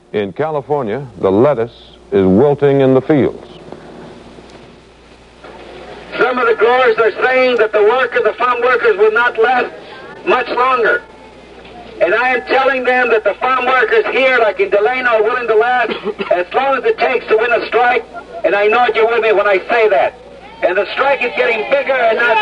In California, the lettuce is wilting in the fields. Some of the growers are saying that the farm workers will not last much longer. And I am telling them that the farm workers here, like in Delano, are willing to last as long as it takes to win a strike. And I know you're with me when I say that. And the strike is getting bigger and not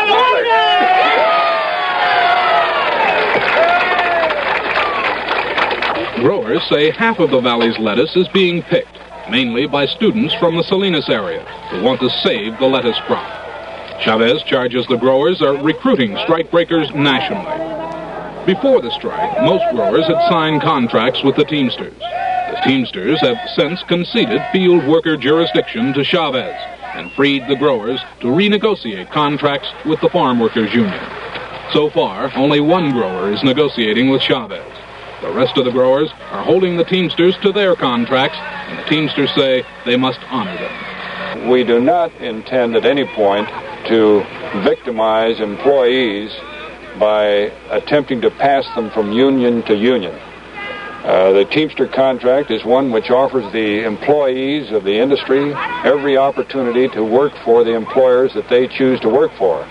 smaller. Growers say half of the valley's lettuce is being picked, mainly by students from the Salinas area who want to save the lettuce crop. Chavez charges the growers are recruiting strikebreakers nationally. Before the strike, most growers had signed contracts with the Teamsters. The Teamsters have since conceded field worker jurisdiction to Chavez and freed the growers to renegotiate contracts with the Farm Workers Union. So far, only one grower is negotiating with Chavez. The rest of the growers are holding the Teamsters to their contracts, and the Teamsters say they must honor them. We do not intend at any point to victimize employees by attempting to pass them from union to union. The Teamster contract is one which offers the employees of the industry every opportunity to work for the employers that they choose to work for.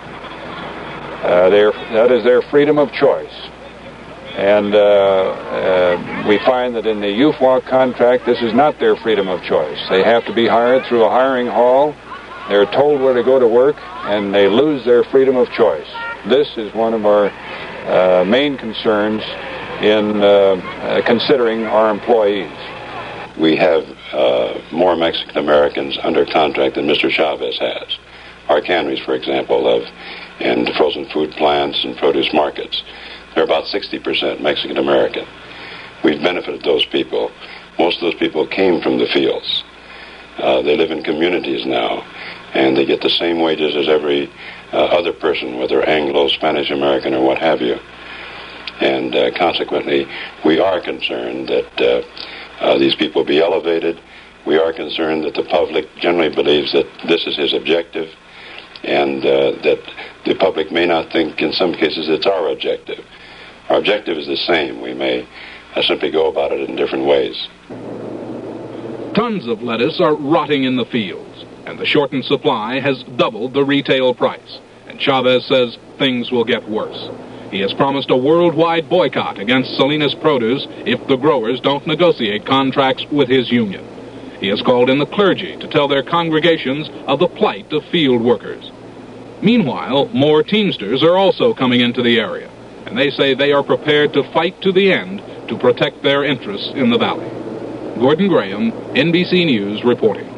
That is their freedom of choice. And we find that in the UFWA contract, this is not their freedom of choice. They have to be hired through a hiring hall. They're told where to go to work, and they lose their freedom of choice. This is one of our main concerns in considering our employees. We have more Mexican Americans under contract than Mr. Chavez has. Our canneries, for example, and frozen food plants and produce markets, they're about 60% Mexican American. We've benefited those people. Most of those people came from the fields. They live in communities now, and they get the same wages as every other person, whether Anglo, Spanish American, or what have you. And consequently, we are concerned that these people be elevated. We are concerned that the public generally believes that this is his objective, and that the public may not think in some cases it's our objective. Our objective is the same. We may simply go about it in different ways. Tons of lettuce are rotting in the fields, and the shortened supply has doubled the retail price. And Chavez says things will get worse. He has promised a worldwide boycott against Salinas produce if the growers don't negotiate contracts with his union. He has called in the clergy to tell their congregations of the plight of field workers. Meanwhile, more Teamsters are also coming into the area, and they say they are prepared to fight to the end to protect their interests in the valley. Gordon Graham, NBC News, reporting.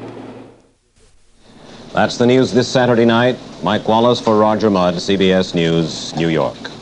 That's the news this Saturday night. Mike Wallace for Roger Mudd, CBS News, New York.